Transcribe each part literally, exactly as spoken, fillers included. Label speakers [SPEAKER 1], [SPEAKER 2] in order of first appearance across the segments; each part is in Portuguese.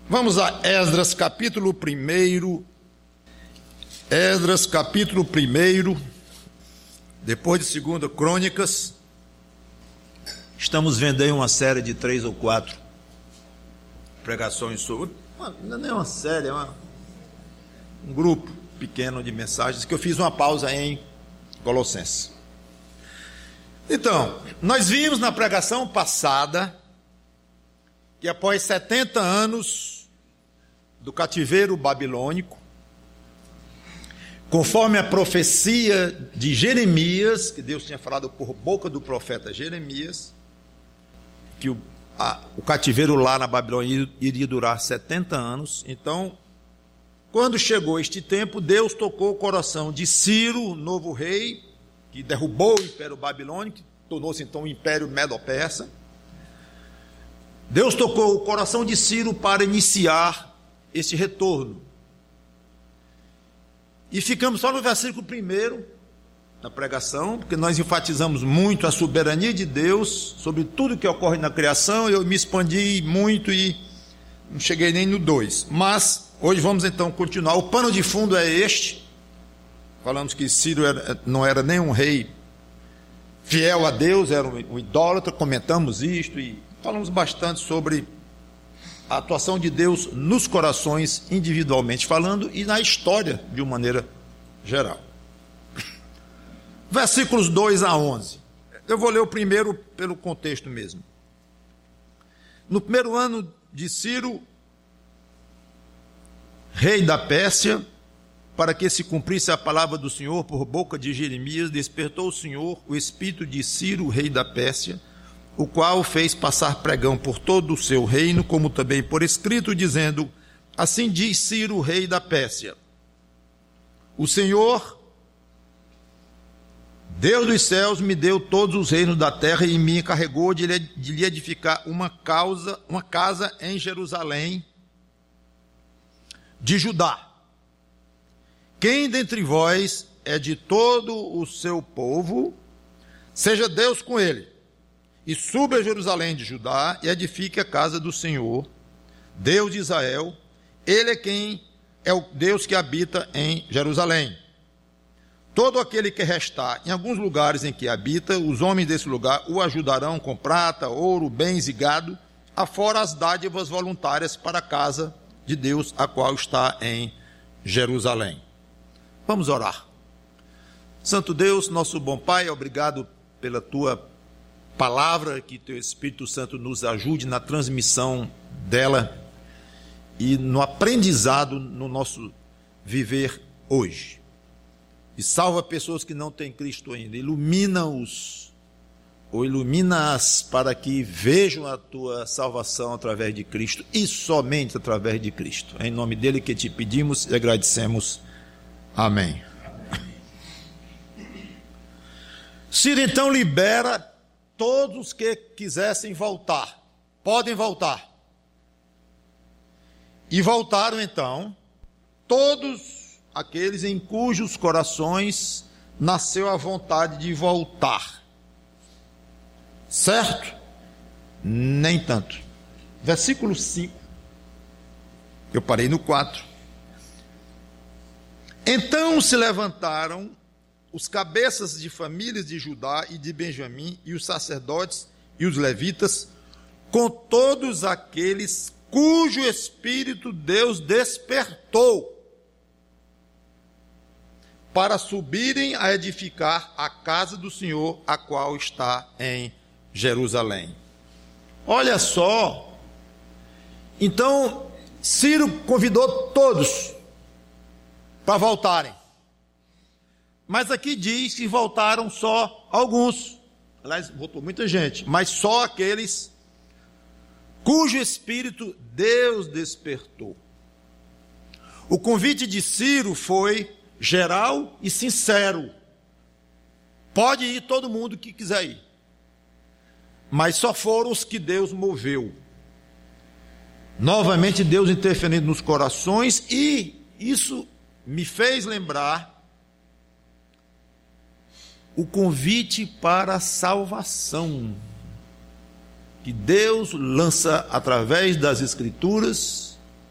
[SPEAKER 1] Vamos a Esdras capítulo primeiro, Esdras capítulo primeiro, depois de segunda Crônicas. Estamos vendo aí uma série de três ou quatro pregações sobre, não é nem uma série, é uma, um grupo pequeno de mensagens que eu fiz uma pausa em Colossenses. Então, nós vimos na pregação passada que após setenta anos do cativeiro babilônico, conforme a profecia de Jeremias, que Deus tinha falado por boca do profeta Jeremias, que o, a, o cativeiro lá na Babilônia iria durar setenta anos. Então, quando chegou este tempo, Deus tocou o coração de Ciro, novo rei, que derrubou o Império Babilônico, que tornou-se então o Império Medo-Persa. Deus tocou o coração de Ciro para iniciar esse retorno. E ficamos só no versículo primeiro da pregação, porque nós enfatizamos muito a soberania de Deus sobre tudo que ocorre na criação. Eu me expandi muito e não cheguei nem no dois. Mas hoje vamos então continuar. O pano de fundo é este. Falamos que Ciro era, não era nem um rei fiel a Deus, era um, um idólatra. Comentamos isto e falamos bastante sobre a atuação de Deus nos corações, individualmente falando, e na história de uma maneira geral. Versículos dois a onze. Eu vou ler o primeiro pelo contexto mesmo. No primeiro ano de Ciro, rei da Pérsia, para que se cumprisse a palavra do Senhor por boca de Jeremias, despertou o Senhor o espírito de Ciro, rei da Pérsia, o qual fez passar pregão por todo o seu reino, como também por escrito, dizendo: assim diz Ciro, rei da Pérsia: o Senhor, Deus dos céus, me deu todos os reinos da terra e me encarregou de lhe edificar uma, causa, uma casa em Jerusalém de Judá. Quem dentre vós é de todo o seu povo, seja Deus com ele, e suba a Jerusalém de Judá e edifique a casa do Senhor, Deus de Israel. Ele é quem é o Deus que habita em Jerusalém. Todo aquele que restar em alguns lugares em que habita, os homens desse lugar o ajudarão com prata, ouro, bens e gado, afora as dádivas voluntárias para a casa de Deus, a qual está em Jerusalém. Vamos orar. Santo Deus, nosso bom Pai, obrigado pela tua palavra, que teu Espírito Santo nos ajude na transmissão dela e no aprendizado no nosso viver hoje. E salva pessoas que não têm Cristo ainda, ilumina-os, ou ilumina-as para que vejam a tua salvação através de Cristo e somente através de Cristo. É em nome dele que te pedimos e agradecemos. Amém. Ciro então libera todos os que quisessem voltar, podem voltar. E voltaram então todos aqueles em cujos corações nasceu a vontade de voltar. Certo? Nem tanto. Versículo cinco. Eu parei no quatro. Então se levantaram os cabeças de famílias de Judá e de Benjamim, e os sacerdotes e os levitas, com todos aqueles cujo espírito Deus despertou, para subirem a edificar a casa do Senhor, a qual está em Jerusalém. Olha só, então Ciro convidou todos para voltarem. Mas aqui diz que voltaram só alguns. Aliás, voltou muita gente, mas só aqueles cujo espírito Deus despertou. O convite de Ciro foi geral e sincero. Pode ir todo mundo que quiser ir. Mas só foram os que Deus moveu. Novamente Deus interferindo nos corações, e isso me fez lembrar o convite para a salvação que Deus lança através das Escrituras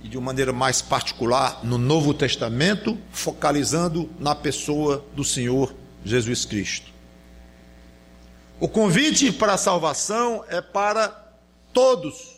[SPEAKER 1] e de uma maneira mais particular no Novo Testamento, focalizando na pessoa do Senhor Jesus Cristo. O convite para a salvação é para todos.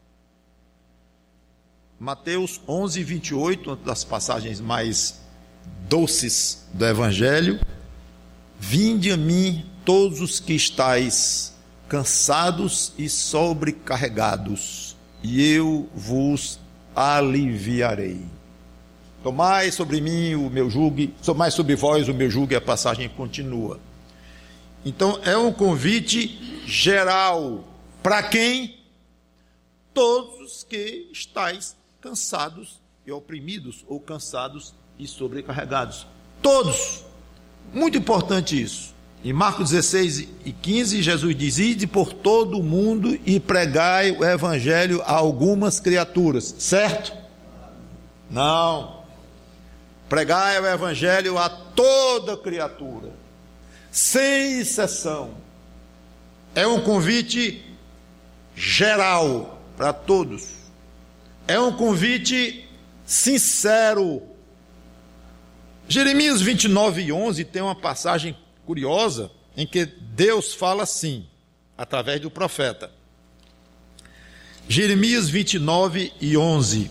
[SPEAKER 1] Mateus onze, vinte e oito, uma das passagens mais doces do Evangelho: vinde a mim todos os que estáis cansados e sobrecarregados, e eu vos aliviarei. Tomai sobre mim o meu jugo, tomai sobre vós o meu jugo, e a passagem continua. Então é um convite geral. Para quem? Todos os que estáis cansados e oprimidos, ou cansados e sobrecarregados. Todos. Muito importante isso. Em Marcos dezesseis e quinze, Jesus diz: ide por todo o mundo e pregai o evangelho a algumas criaturas. Certo? Não. Pregai o evangelho a toda criatura, sem exceção. É um convite geral para todos. É um convite sincero. Jeremias vinte e nove e onze tem uma passagem curiosa em que Deus fala assim, através do profeta. Jeremias vinte e nove e onze.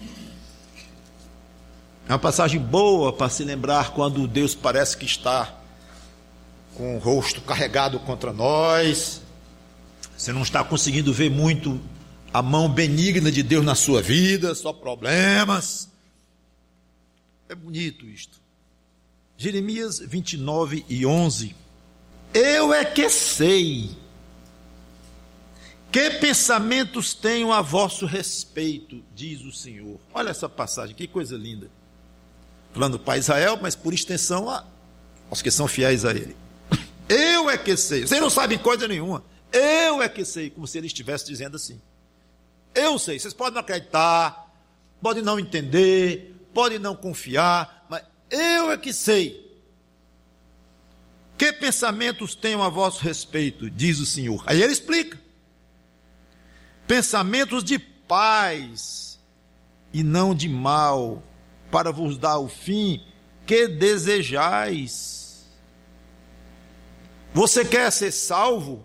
[SPEAKER 1] É uma passagem boa para se lembrar quando Deus parece que está com o rosto carregado contra nós. Você não está conseguindo ver muito a mão benigna de Deus na sua vida, só problemas. É bonito isto. Jeremias vinte e nove e onze. Eu é que sei que pensamentos tenho a vosso respeito, diz o Senhor. Olha essa passagem, que coisa linda. Falando para Israel, mas por extensão aos que são fiéis a Ele. Eu é que sei. Vocês não sabem coisa nenhuma. Eu é que sei, como se Ele estivesse dizendo assim. Eu sei. Vocês podem não acreditar, podem não entender, podem não confiar, mas eu é que sei. Que pensamentos tenho a vosso respeito, diz o Senhor. Aí Ele explica. Pensamentos de paz e não de mal, para vos dar o fim que desejais. Você quer ser salvo?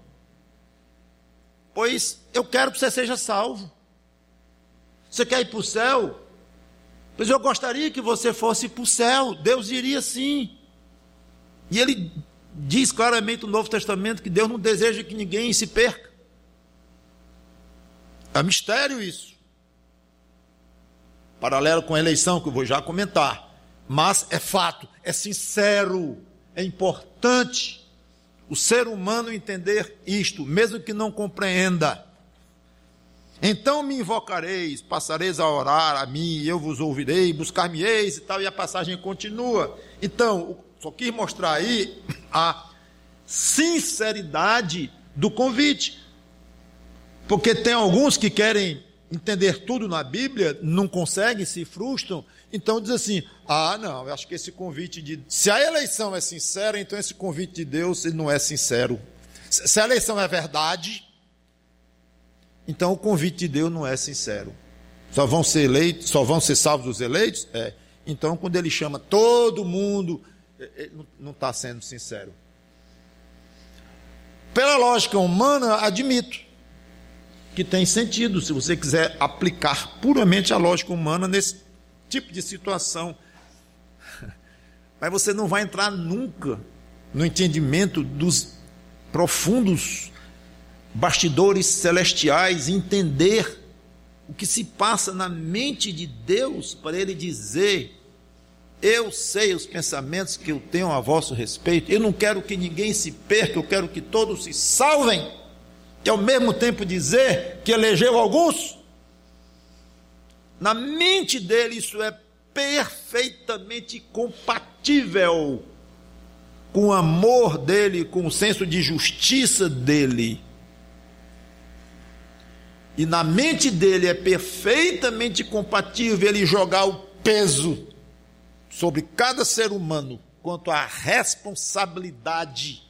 [SPEAKER 1] Pois eu quero que você seja salvo. Você quer ir para o céu? Pois eu gostaria que você fosse para o céu. Deus diria sim. E Ele diz claramente no Novo Testamento que Deus não deseja que ninguém se perca. É mistério isso. Paralelo com a eleição, que eu vou já comentar. Mas é fato, é sincero, é importante o ser humano entender isto, mesmo que não compreenda. Então me invocareis, passareis a orar a mim, e eu vos ouvirei, buscar-me-eis e tal, e a passagem continua. Então, só quis mostrar aí a sinceridade do convite. Porque tem alguns que querem entender tudo na Bíblia, não conseguem, se frustram, então diz assim: ah não, eu acho que esse convite de... Se a eleição é sincera, então esse convite de Deus ele não é sincero. Se a eleição é verdade, então o convite de Deus não é sincero. Só vão ser eleitos, só vão ser salvos os eleitos? É. Então quando ele chama todo mundo, ele não está sendo sincero. Pela lógica humana, admito que tem sentido, se você quiser aplicar puramente a lógica humana nesse tipo de situação. Mas você não vai entrar nunca no entendimento dos profundos bastidores celestiais, entender o que se passa na mente de Deus para Ele dizer: eu sei os pensamentos que eu tenho a vosso respeito, eu não quero que ninguém se perca, eu quero que todos se salvem. E ao mesmo tempo dizer que elegeu alguns. Na mente dele isso é perfeitamente compatível com o amor dele, com o senso de justiça dele. E na mente dele é perfeitamente compatível ele jogar o peso sobre cada ser humano quanto à responsabilidade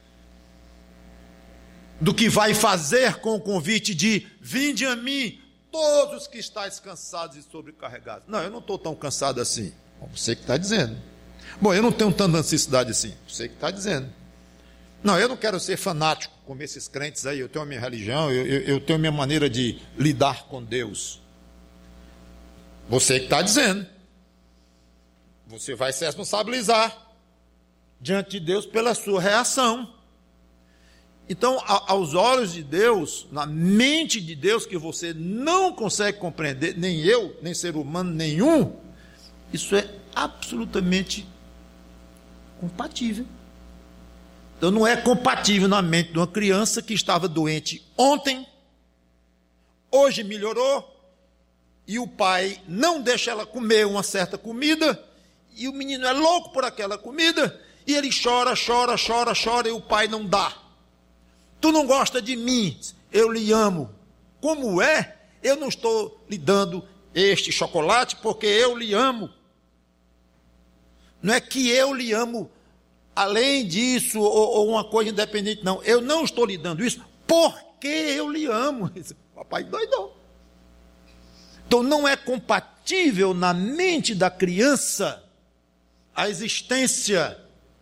[SPEAKER 1] do que vai fazer com o convite de: vinde a mim todos os que estáis cansados e sobrecarregados. Não, eu não estou tão cansado assim. Você que está dizendo. Bom, eu não tenho tanta necessidade assim. Você que está dizendo. Não, eu não quero ser fanático como esses crentes aí. Eu tenho a minha religião, eu, eu, eu tenho a minha maneira de lidar com Deus. Você que está dizendo. Você vai se responsabilizar diante de Deus pela sua reação. Então, aos olhos de Deus, na mente de Deus, que você não consegue compreender, nem eu, nem ser humano nenhum, isso é absolutamente compatível. Então, não é compatível na mente de uma criança que estava doente ontem, hoje melhorou, e o pai não deixa ela comer uma certa comida, e o menino é louco por aquela comida, e ele chora, chora, chora, chora, e o pai não dá. Tu não gosta de mim, eu lhe amo. Como é? Eu não estou lhe dando este chocolate porque eu lhe amo. Não é que eu lhe amo além disso ou, ou uma coisa independente, não. Eu não estou lhe dando isso porque eu lhe amo. Papai doidou. Então não é compatível na mente da criança a existência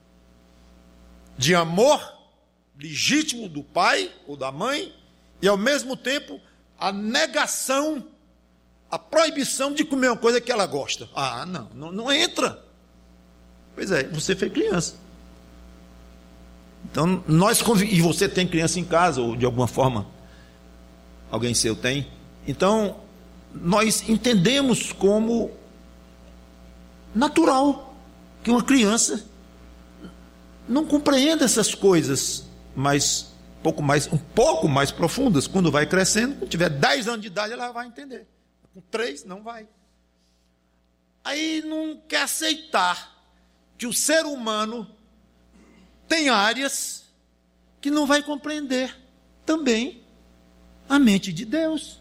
[SPEAKER 1] de amor legítimo do pai ou da mãe, e ao mesmo tempo a negação, a proibição de comer uma coisa que ela gosta. Ah, não, não, não entra. Pois é, você foi criança. Então, nós conviv... e você tem criança em casa, ou de alguma forma, alguém seu tem. Então, nós entendemos como natural que uma criança não compreenda essas coisas, mas pouco mais, um pouco mais profundas, quando vai crescendo. Quando tiver dez anos de idade, ela vai entender. Com três, não vai. Aí não quer aceitar que o ser humano tem áreas que não vai compreender também a mente de Deus.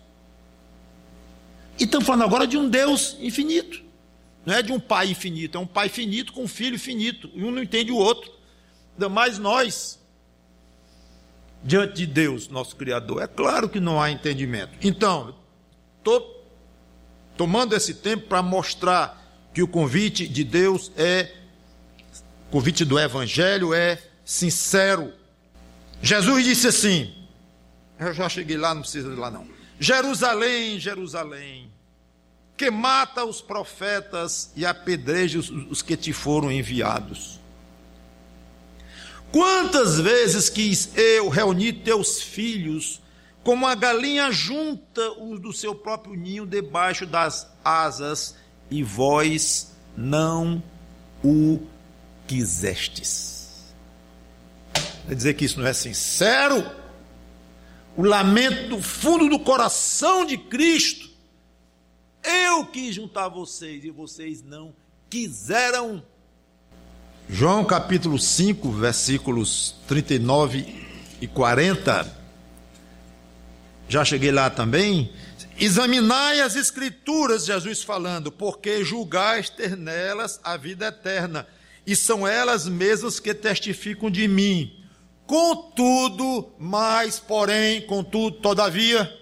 [SPEAKER 1] E estamos falando agora de um Deus infinito. Não é de um pai infinito, é um pai finito com um filho finito. E um não entende o outro. Ainda mais nós, diante de Deus, nosso Criador. É claro que não há entendimento. Então, estou tomando esse tempo para mostrar que o convite de Deus é, o convite do Evangelho é sincero. Jesus disse assim, eu já cheguei lá, não precisa ir lá não. Jerusalém, Jerusalém, que mata os profetas e apedreja os, os que te foram enviados. Quantas vezes quis eu reunir teus filhos, como a galinha junta os do seu próprio ninho debaixo das asas, e vós não o quisestes. Quer dizer que isso não é sincero? O lamento do fundo do coração de Cristo. Eu quis juntar vocês e vocês não quiseram. João capítulo cinco, versículos trinta e nove e quarenta. Já cheguei lá também. Examinai as escrituras, Jesus falando, porque julgais ter nelas a vida eterna, e são elas mesmas que testificam de mim. Contudo, mas, porém, contudo, todavia,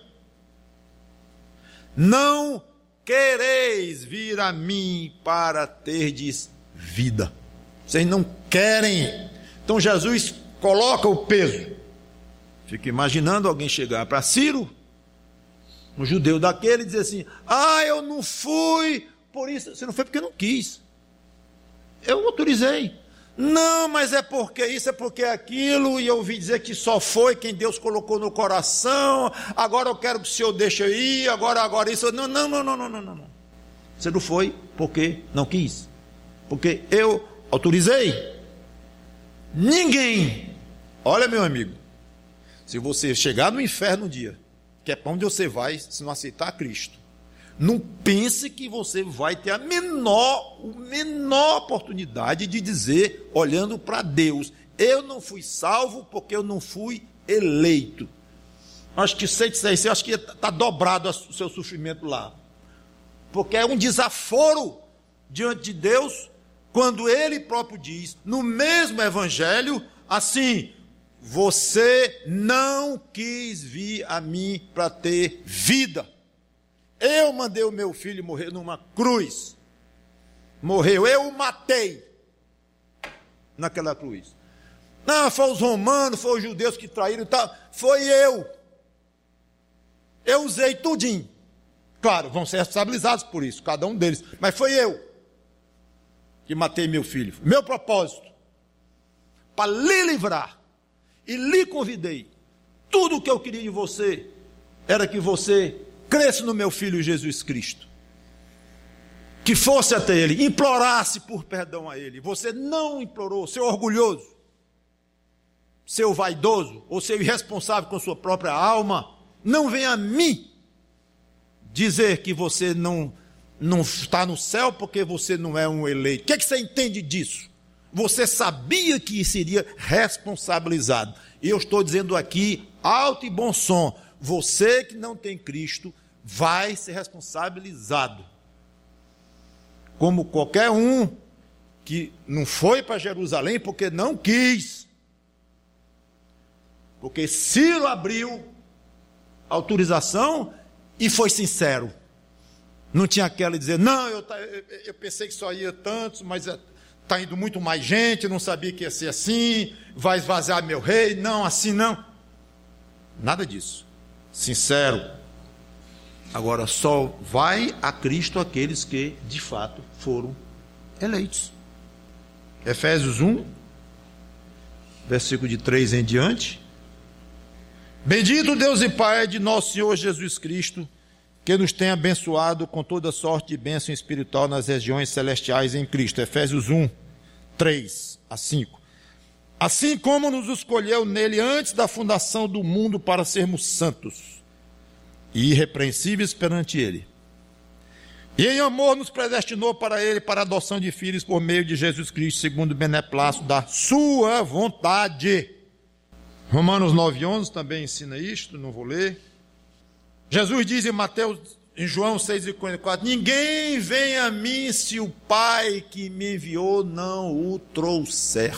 [SPEAKER 1] não quereis vir a mim para terdes vida. Vocês não querem. Então Jesus coloca o peso. Fica imaginando alguém chegar para Ciro, um judeu daquele, e dizer assim, ah, eu não fui por isso. Você não foi porque não quis. Eu autorizei. Não, mas é porque isso, é porque aquilo, e eu ouvi dizer que só foi quem Deus colocou no coração, agora eu quero que o senhor deixe eu ir, agora, agora isso. Não, não, não, não, não, não, não. Você não foi porque não quis. Porque eu autorizei. Ninguém. Olha, meu amigo, se você chegar no inferno um dia, que é para onde você vai se não aceitar Cristo, não pense que você vai ter a menor, a menor oportunidade de dizer, olhando para Deus, eu não fui salvo porque eu não fui eleito. Acho que sei dizer isso, acho que está dobrado o seu sofrimento lá. Porque é um desaforo diante de Deus, quando Ele próprio diz, no mesmo Evangelho, assim, você não quis vir a mim para ter vida. Eu mandei o meu filho morrer numa cruz. Morreu, eu o matei naquela cruz. Não, foi os romanos, foi os judeus que traíram e tal. Foi eu. Eu usei tudinho. Claro, vão ser responsabilizados por isso, cada um deles. Mas foi eu que matei meu filho. Meu propósito, para lhe livrar. E lhe convidei. Tudo o que eu queria de você era que você cresça no meu filho Jesus Cristo. Que fosse até ele, implorasse por perdão a ele. Você não implorou, seu orgulhoso, seu vaidoso, ou seu irresponsável com sua própria alma. Não venha a mim dizer que você não, não está no céu porque você não é um eleito. O que é que você entende disso? Você sabia que seria responsabilizado. E eu estou dizendo aqui, alto e bom som, você que não tem Cristo vai ser responsabilizado. Como qualquer um que não foi para Jerusalém porque não quis. Porque Ciro abriu autorização e foi sincero. Não tinha aquela de dizer, não, eu, eu pensei que só ia tantos, mas está indo muito mais gente, não sabia que ia ser assim, vai esvaziar meu rei, não, assim não. Nada disso. Sincero. Agora, só vai a Cristo aqueles que, de fato, foram eleitos. Efésios um, versículo de três em diante. Bendito Deus e Pai de nosso Senhor Jesus Cristo, que nos tem abençoado com toda sorte de bênção espiritual nas regiões celestiais em Cristo. Efésios um, três a cinco. Assim como nos escolheu nele antes da fundação do mundo para sermos santos e irrepreensíveis perante ele. E em amor nos predestinou para ele, para a adoção de filhos por meio de Jesus Cristo, segundo o beneplácito da sua vontade. Romanos nove, onze também ensina isto, não vou ler. Jesus diz em Mateus, em João seis e quarenta e quatro, ninguém vem a mim se o Pai que me enviou não o trouxer.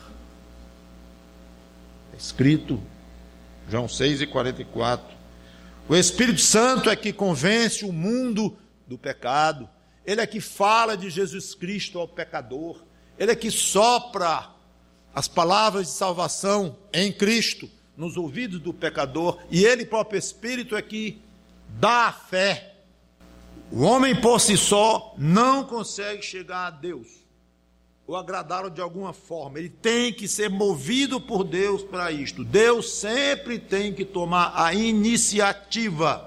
[SPEAKER 1] É escrito, João seis e quarenta e quatro. O Espírito Santo é que convence o mundo do pecado. Ele é que fala de Jesus Cristo ao pecador. Ele é que sopra as palavras de salvação em Cristo nos ouvidos do pecador. E ele próprio Espírito é que dá a fé. O homem por si só não consegue chegar a Deus ou agradá-lo de alguma forma. Ele tem que ser movido por Deus para isto. Deus sempre tem que tomar a iniciativa.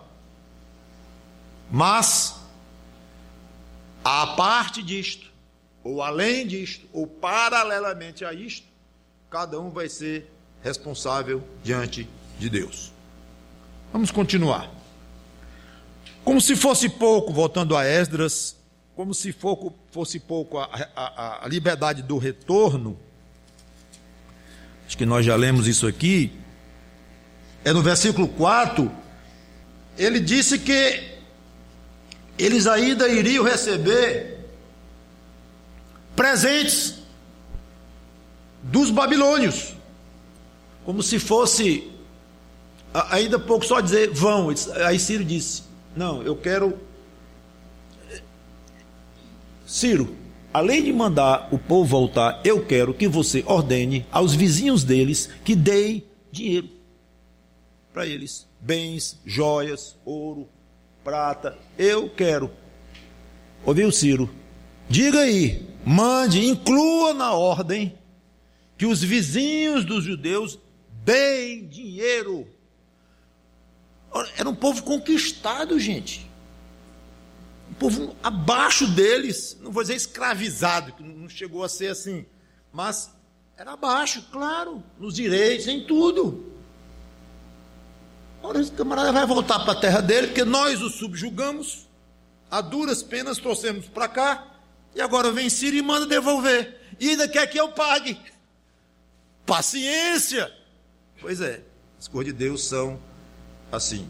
[SPEAKER 1] Mas, a parte disto, ou além disto, ou paralelamente a isto, cada um vai ser responsável diante de Deus. Vamos continuar. Como se fosse pouco, voltando a Esdras, como se fosse pouco a, a, a liberdade do retorno, acho que nós já lemos isso aqui, é no versículo quatro, ele disse que eles ainda iriam receber presentes dos babilônios, como se fosse, ainda pouco só dizer, vão. Aí Ciro disse, não, eu quero... Ciro, além de mandar o povo voltar, eu quero que você ordene aos vizinhos deles que deem dinheiro para eles, bens, joias, ouro, prata, eu quero. Ouviu, Ciro? Diga aí, mande, inclua na ordem que os vizinhos dos judeus deem dinheiro. Era um povo conquistado, gente. Um povo abaixo deles, não vou dizer escravizado, que não chegou a ser assim, mas era abaixo, claro, nos direitos, em tudo. Ora, esse camarada vai voltar para a terra dele, porque nós o subjugamos, a duras penas trouxemos para cá, e agora vem Ciro e manda devolver, e ainda quer que eu pague. Paciência! Pois é, as coisas de Deus são assim.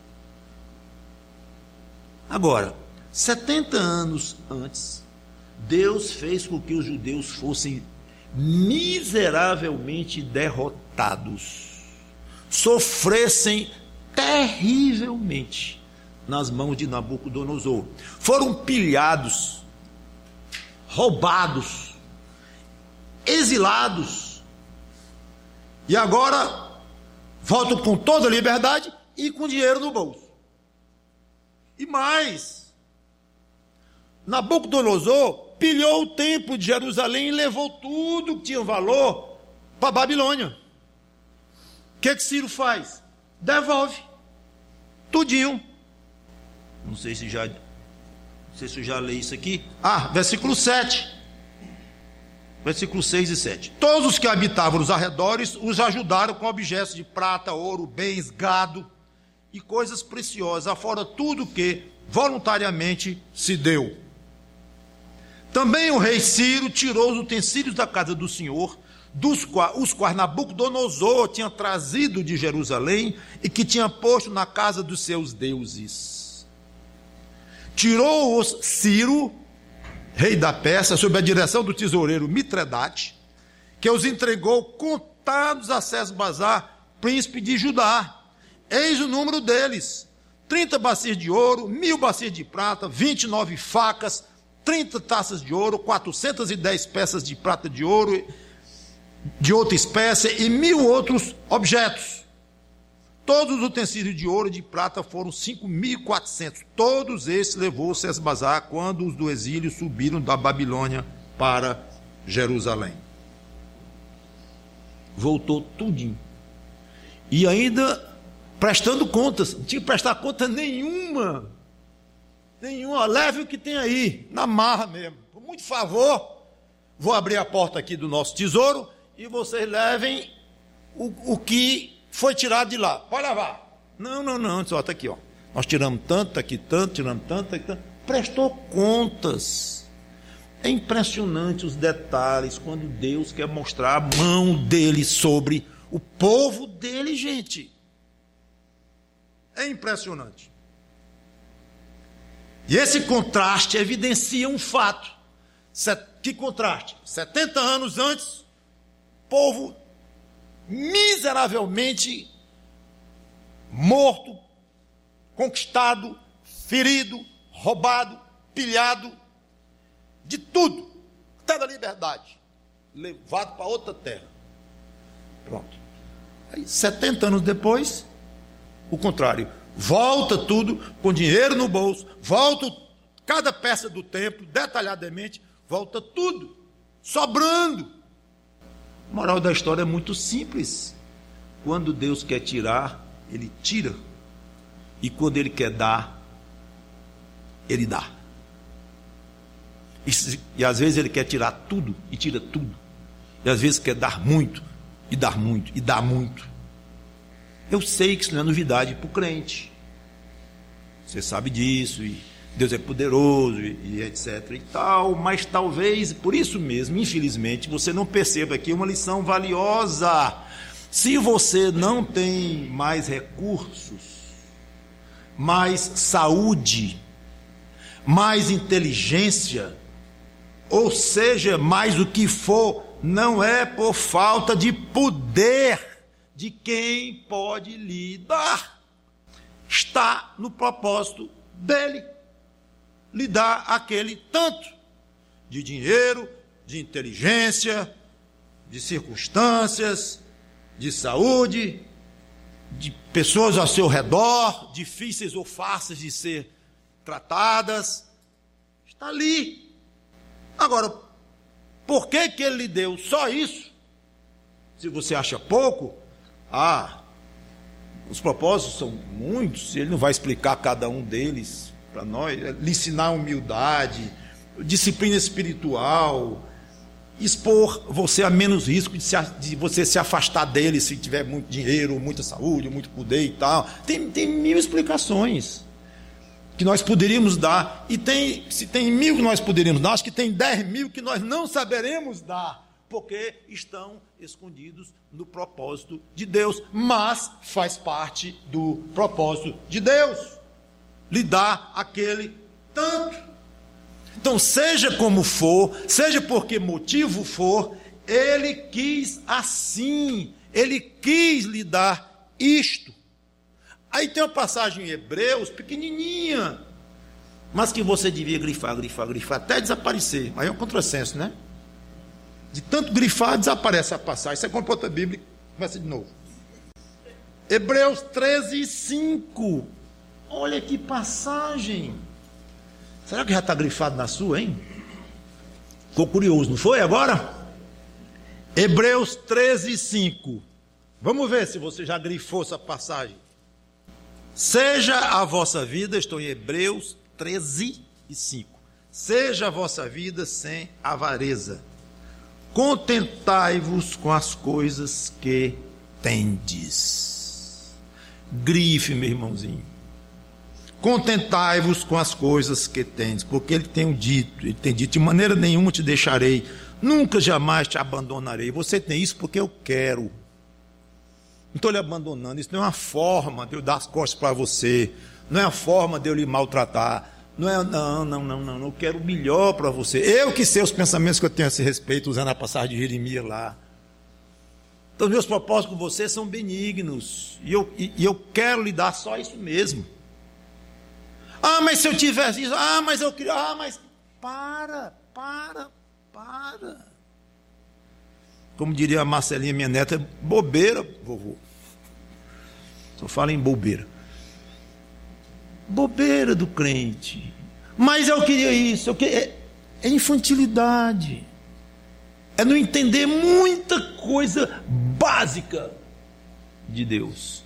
[SPEAKER 1] Agora, setenta anos antes, Deus fez com que os judeus fossem miseravelmente derrotados, sofressem terrivelmente, nas mãos de Nabucodonosor. Foram pilhados, roubados, exilados. E agora voltam com toda a liberdade e com dinheiro no bolso. E mais, Nabucodonosor pilhou o templo de Jerusalém e levou tudo que tinha valor para a Babilônia. O que que Ciro faz? Devolve tudinho. Não sei se já, não sei se eu já li isso aqui. Ah, versículo sete. Versículos seis e sete. Todos os que habitavam nos arredores os ajudaram com objetos de prata, ouro, bens, gado e coisas preciosas, afora tudo que voluntariamente se deu. Também o rei Ciro tirou os utensílios da casa do Senhor, dos quais, os quais Nabucodonosor tinha trazido de Jerusalém e que tinha posto na casa dos seus deuses. Tirou-os Ciro, rei da Pérsia, sob a direção do tesoureiro Mitredate, que os entregou contados a Sesbazar, príncipe de Judá. Eis o número deles: trinta bacias de ouro, mil bacias de prata, vinte e nove facas, trinta taças de ouro, quatrocentas e dez peças de prata de ouro de outra espécie e mil outros objetos. Todos os utensílios de ouro e de prata foram cinco mil e quatrocentos. Todos esses levou Sesbazar quando os do exílio subiram da Babilônia para Jerusalém. Voltou tudinho. E ainda prestando contas. Não tinha que prestar conta nenhuma. Nenhuma. Leve o que tem aí, na marra mesmo. Por muito favor, vou abrir a porta aqui do nosso tesouro e vocês levem o, o que foi tirado de lá. Pode levar. Não, não, não. Só está aqui, ó. Nós tiramos tanto, tá aqui tanto, tiramos tanto, tá aqui tanto. Prestou contas. É impressionante os detalhes quando Deus quer mostrar a mão dele sobre o povo dele, gente. É impressionante. E esse contraste evidencia um fato. Que contraste? setenta anos antes, povo miseravelmente morto, conquistado, ferido, roubado, pilhado, de tudo, até da liberdade, levado para outra terra. Pronto. Aí, setenta anos depois, o contrário, volta tudo com dinheiro no bolso, volta cada peça do templo, detalhadamente, volta tudo, sobrando. A moral da história é muito simples. Quando Deus quer tirar, Ele tira. E quando Ele quer dar, Ele dá. E, e às vezes Ele quer tirar tudo e tira tudo. E às vezes quer dar muito e dar muito e dá muito. Eu sei que isso não é novidade para o crente. Você sabe disso, e Deus é poderoso, e, e etc e tal, mas talvez, por isso mesmo, infelizmente, você não perceba aqui uma lição valiosa. Se você não tem mais recursos, mais saúde, mais inteligência, ou seja, mais o que for, não é por falta de poder de quem pode lhe dar. Está no propósito dele. Lhe dá aquele tanto de dinheiro, de inteligência, de circunstâncias, de saúde, de pessoas ao seu redor, difíceis ou fáceis de ser tratadas. Está ali. Agora, por que que ele lhe deu só isso? Se você acha pouco, ah, os propósitos são muitos, ele não vai explicar cada um deles para nós, lhe ensinar humildade, disciplina espiritual, expor você a menos risco de, se, de você se afastar dele se tiver muito dinheiro, muita saúde, muito poder e tal. Tem, tem mil explicações que nós poderíamos dar, e tem, se tem mil que nós poderíamos dar, acho que tem dez mil que nós não saberemos dar, porque estão escondidos no propósito de Deus, mas faz parte do propósito de Deus. Lhe dá aquele tanto. Então, seja como for, seja por que motivo for, ele quis assim, ele quis lhe dar isto. Aí tem uma passagem em Hebreus, pequenininha, mas que você devia grifar, grifar, grifar, até desaparecer. Aí é um contrassenso, né? De tanto grifar, desaparece a passagem. Você compra outra Bíblia e começa de novo. Hebreus treze, cinco. Olha que passagem. Será que já está grifado na sua, hein? Ficou curioso, não foi agora? Hebreus treze, cinco. Vamos ver se você já grifou essa passagem. Seja a vossa vida, estou em Hebreus treze, cinco. Seja a vossa vida sem avareza. Contentai-vos com as coisas que tendes. Grife, meu irmãozinho. Contentai-vos com as coisas que tendes, porque ele tem dito, ele tem dito, de maneira nenhuma te deixarei, nunca jamais te abandonarei. Você tem isso porque eu quero. Não estou lhe abandonando, isso não é uma forma de eu dar as costas para você, não é uma forma de eu lhe maltratar, não é, não, não, não, não, eu quero o melhor para você. Eu que sei os pensamentos que eu tenho a esse respeito, usando a passagem de Jeremias lá. Então, meus propósitos com você são benignos, e eu, e, e eu quero lhe dar só isso mesmo. Ah, mas se eu tivesse isso, ah, mas eu queria, ah, mas para, para, para. Como diria a Marcelinha, minha neta, bobeira, vovô. Só fala em bobeira. Bobeira do crente. Mas eu queria isso, eu queria, é, é infantilidade. É não entender muita coisa básica de Deus.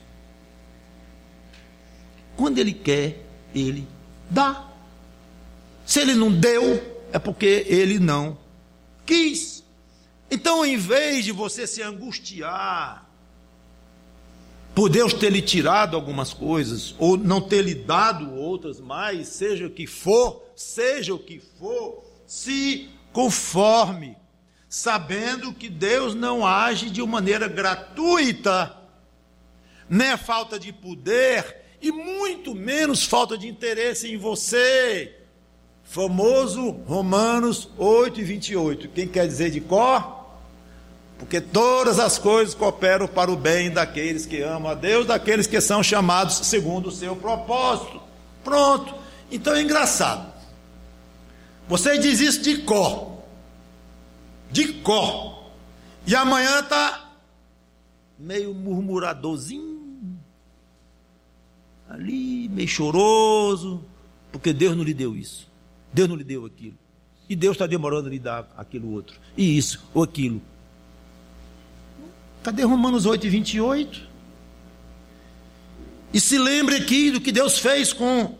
[SPEAKER 1] Quando Ele quer, Ele dá. Se Ele não deu, é porque Ele não quis. Então, em vez de você se angustiar por Deus ter lhe tirado algumas coisas, ou não ter lhe dado outras mais, seja o que for, seja o que for, se conforme, sabendo que Deus não age de uma maneira gratuita, nem é falta de poder, e muito menos falta de interesse em você. Famoso Romanos oito, vinte e oito. Quem quer dizer de cor? Porque todas as coisas cooperam para o bem daqueles que amam a Deus, daqueles que são chamados segundo o seu propósito. Pronto. Então é engraçado. Você diz isso de cor. De cor. E amanhã está meio murmuradorzinho. Ali, meio choroso. Porque Deus não lhe deu isso. Deus não lhe deu aquilo. E Deus está demorando a lhe dar aquilo outro. E isso, ou aquilo. Cadê Romanos oito, vinte e oito? E se lembre aqui do que Deus fez com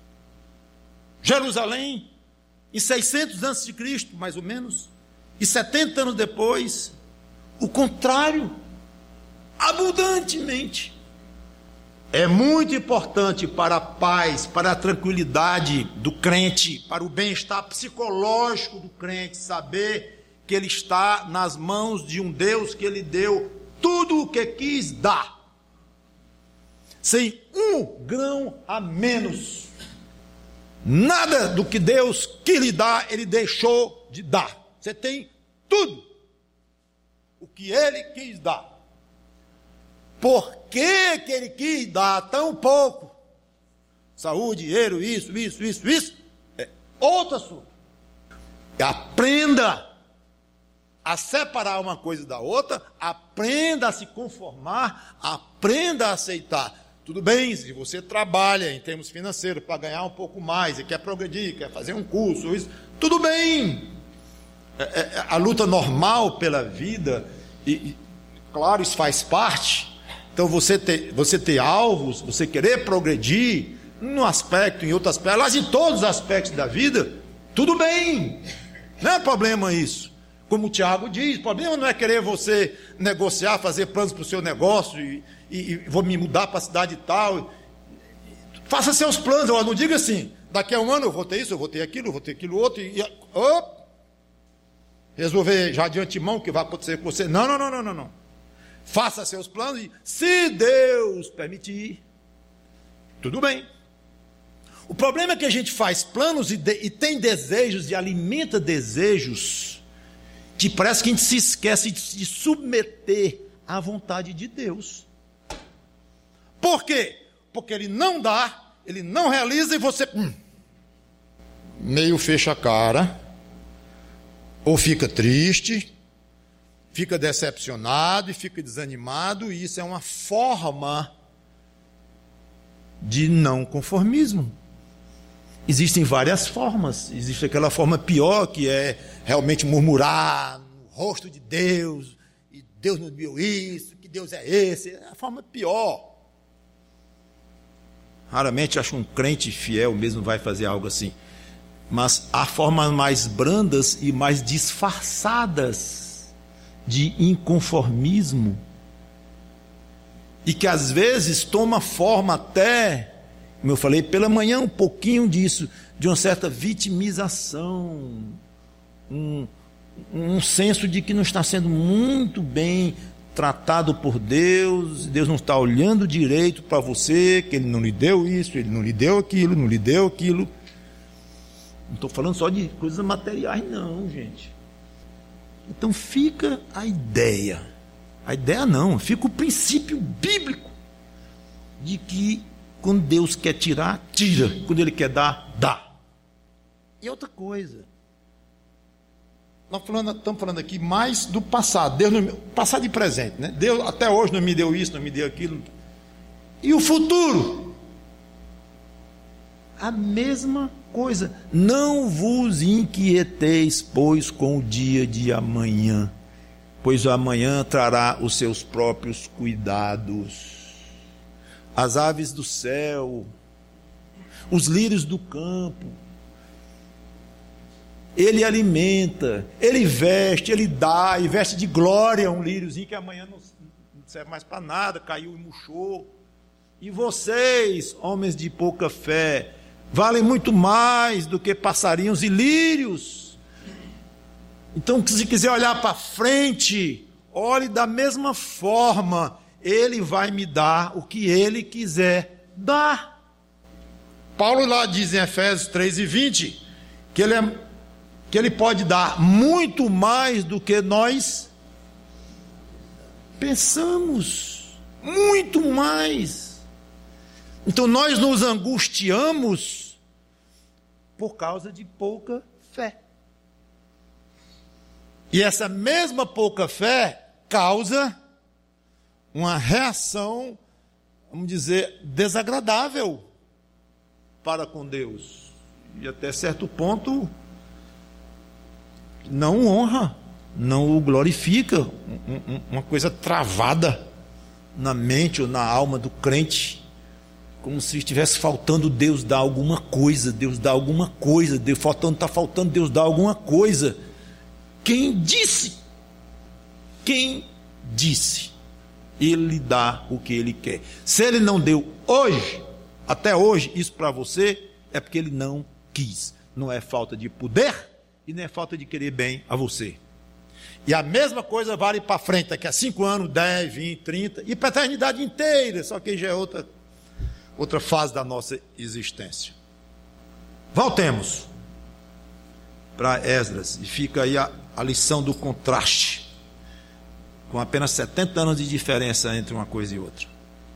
[SPEAKER 1] Jerusalém em seiscentos antes de Cristo, mais ou menos, e setenta anos depois, o contrário, abundantemente. É muito importante para a paz, para a tranquilidade do crente, para o bem-estar psicológico do crente, saber que ele está nas mãos de um Deus que ele deu tudo o que quis dar, sem um grão a menos. Nada do que Deus quis lhe dar, ele deixou de dar. Você tem tudo o que ele quis dar. Por que que ele quis dar tão pouco? Saúde, dinheiro, isso, isso, isso, isso. É outro assunto. Aprenda a separar uma coisa da outra, aprenda a se conformar, aprenda a aceitar. Tudo bem, se você trabalha em termos financeiros para ganhar um pouco mais, e quer progredir, quer fazer um curso, isso, tudo bem. É, é, a luta normal pela vida, e, e claro, isso faz parte. Então você ter, você ter alvos, você querer progredir, num aspecto, em outro aspecto, aliás, em todos os aspectos da vida, tudo bem. Não é problema isso. Como o Tiago diz, o problema não é querer você negociar, fazer planos para o seu negócio, e, e, e vou me mudar para a cidade e tal. Faça seus planos, não diga assim, daqui a um ano eu vou ter isso, eu vou ter aquilo, eu vou ter aquilo outro, e, e oh, resolver já de antemão o que vai acontecer com você. Não, não, não, não, não, não. Faça seus planos e, se Deus permitir, tudo bem. O problema é que a gente faz planos e, de, e tem desejos e alimenta desejos que parece que a gente se esquece de se submeter à vontade de Deus. Por quê? porque ele não dá, ele não realiza e você hum, meio fecha a cara, ou fica triste, fica decepcionado e fica desanimado, e isso é uma forma de não conformismo. Existem várias formas. Existe aquela forma pior, que é realmente murmurar no rosto de Deus, e Deus nos deu isso, que Deus é esse. É a forma pior. Raramente acho um crente fiel mesmo vai fazer algo assim. Mas há formas mais brandas e mais disfarçadas de inconformismo, e que às vezes toma forma até, como eu falei pela manhã, um pouquinho disso, de uma certa vitimização, um, um senso de que não está sendo muito bem tratado por Deus, Deus não está olhando direito para você, que Ele não lhe deu isso, Ele não lhe deu aquilo, não lhe deu aquilo. Não estou falando só de coisas materiais não, gente. Então fica a ideia, a ideia não, fica o princípio bíblico de que quando Deus quer tirar, tira, quando Ele quer dar, dá. E outra coisa, nós falando, estamos falando aqui mais do passado, Deus não, passado e presente, né? Deus até hoje não me deu isso, não me deu aquilo. E o futuro? A mesma coisa. Não vos inquieteis, pois, com o dia de amanhã, pois o amanhã trará os seus próprios cuidados. As aves do céu, os lírios do campo, Ele alimenta, Ele veste, Ele dá, e veste de glória um líriozinho que amanhã não, não serve mais para nada, caiu e murchou. E vocês, homens de pouca fé, valem muito mais do que passarinhos e lírios. Então, se quiser olhar para frente, olhe da mesma forma. Ele vai me dar o que Ele quiser dar. Paulo lá diz em Efésios três e vinte que ele, é, que ele pode dar muito mais do que nós pensamos. Muito mais. Então nós nos angustiamos por causa de pouca fé. E essa mesma pouca fé causa uma reação, vamos dizer, desagradável para com Deus. E até certo ponto não honra, não o glorifica, uma coisa travada na mente ou na alma do crente, como se estivesse faltando Deus dar alguma coisa, Deus dá alguma coisa, Deus faltando, está faltando Deus dar alguma coisa. Quem disse? Quem disse? Ele dá o que Ele quer. Se Ele não deu hoje, até hoje, isso para você, é porque Ele não quis. Não é falta de poder e não é falta de querer bem a você. E a mesma coisa vale para frente, daqui a cinco anos, dez, vinte, trinta, e para a eternidade inteira, só que já é outra, outra fase da nossa existência. Voltemos para Esdras, e fica aí a, a lição do contraste, com apenas setenta anos de diferença entre uma coisa e outra.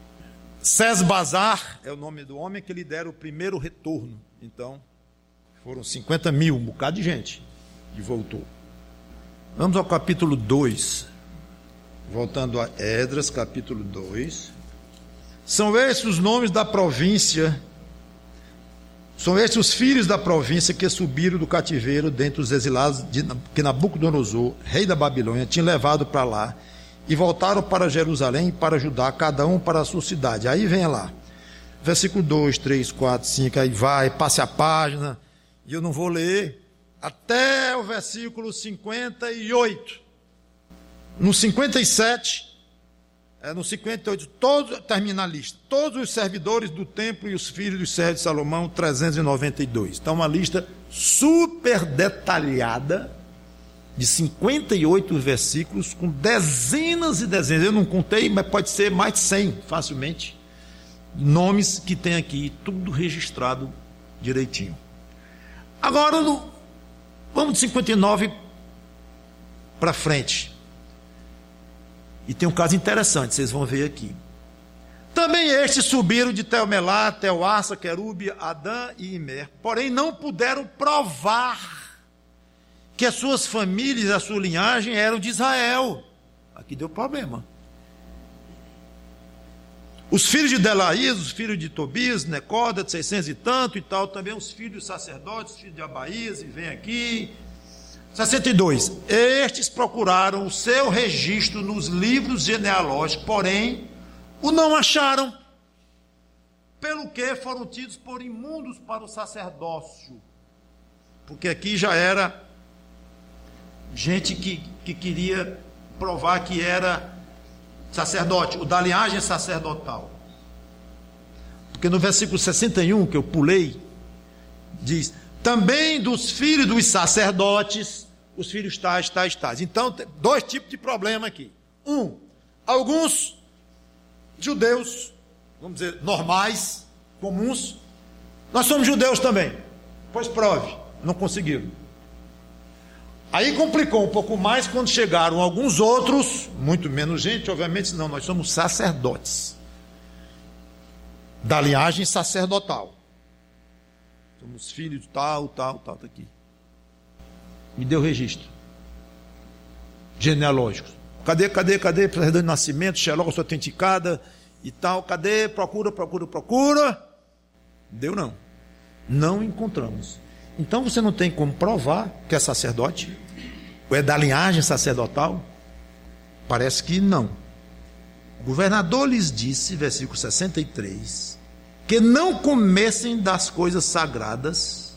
[SPEAKER 1] Sesbazar é o nome do homem que lidera o primeiro retorno. Então, foram cinquenta mil, um bocado de gente, e voltou. Vamos ao capítulo dois. Voltando a Esdras, capítulo dois. São esses os nomes da província, são esses os filhos da província que subiram do cativeiro dentre os exilados de, que Nabucodonosor, rei da Babilônia, tinha levado para lá, e voltaram para Jerusalém e para Judá, cada um para a sua cidade. Aí vem lá, versículo dois, três, quatro, cinco, aí vai, passe a página, e eu não vou ler, até o versículo cinquenta e oito. No cinquenta e sete, é, no cinquenta e oito, todos, termina a lista, todos os servidores do templo e os filhos dos servos de Salomão, trezentos e noventa e dois. Então, uma lista super detalhada, de cinquenta e oito versículos, com dezenas e dezenas, eu não contei, mas pode ser mais de cem, facilmente, nomes que tem aqui, tudo registrado direitinho. Agora, no, vamos de cinquenta e nove para frente. E tem um caso interessante, vocês vão ver aqui. Também estes subiram de Telmelá, Telassa, Querube, Adã e Imer, porém não puderam provar que as suas famílias, a sua linhagem eram de Israel. Aqui deu problema. Os filhos de Delaías, os filhos de Tobias, Necoda, de seiscentos e tanto e tal, também os filhos dos sacerdotes, os filhos de Abaías, e vem aqui. sessenta e dois. Estes procuraram o seu registro nos livros genealógicos, porém o não acharam, pelo que foram tidos por imundos para o sacerdócio. Porque aqui já era gente que, que queria provar que era sacerdote, o da linhagem sacerdotal. Porque no versículo sessenta e um, que eu pulei, diz: também dos filhos dos sacerdotes, os filhos tais, tais, tais. Então, tem dois tipos de problema aqui. Um, alguns judeus, vamos dizer, normais, comuns, nós somos judeus também. Pois prove, não conseguiram. Aí complicou um pouco mais quando chegaram alguns outros, muito menos gente, obviamente, não, nós somos sacerdotes, da linhagem sacerdotal. Somos filhos de tal, tal, tal, tá aqui. Me deu registro genealógico. Cadê, cadê, cadê? Certidão de nascimento, xerox autenticada e tal. Cadê? Procura, procura, procura. Deu não. Não encontramos. Então você não tem como provar que é sacerdote, ou é da linhagem sacerdotal? Parece que não. O governador lhes disse, versículo sessenta e três, que não comessem das coisas sagradas.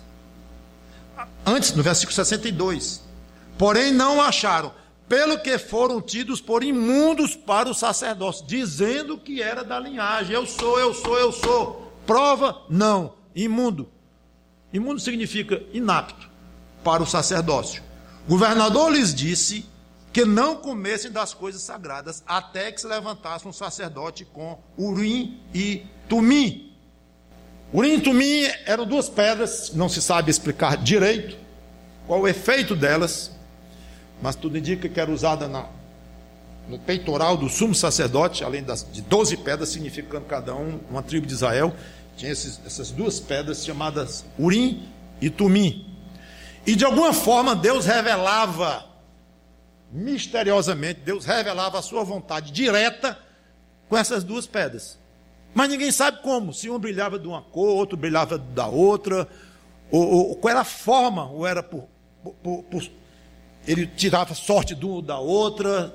[SPEAKER 1] Antes, no versículo sessenta e dois, porém não acharam, pelo que foram tidos por imundos para o sacerdócio, dizendo que era da linhagem. Eu sou, eu sou, eu sou. Prova? Não. Imundo. Imundo significa inapto para o sacerdócio. O governador lhes disse que não comessem das coisas sagradas, até que se levantasse um sacerdote com Urim e Tumim. Urim e Tumim eram duas pedras, não se sabe explicar direito qual o efeito delas, mas tudo indica que era usada na, no peitoral do sumo sacerdote, além das, de doze pedras, significando cada um uma tribo de Israel. Tinha esses, essas duas pedras chamadas Urim e Tumim. E de alguma forma Deus revelava, misteriosamente, Deus revelava a sua vontade direta com essas duas pedras. Mas ninguém sabe como, se um brilhava de uma cor, outro brilhava da outra, ou, ou qual era a forma, ou era por, por, por ele tirava sorte de uma da outra.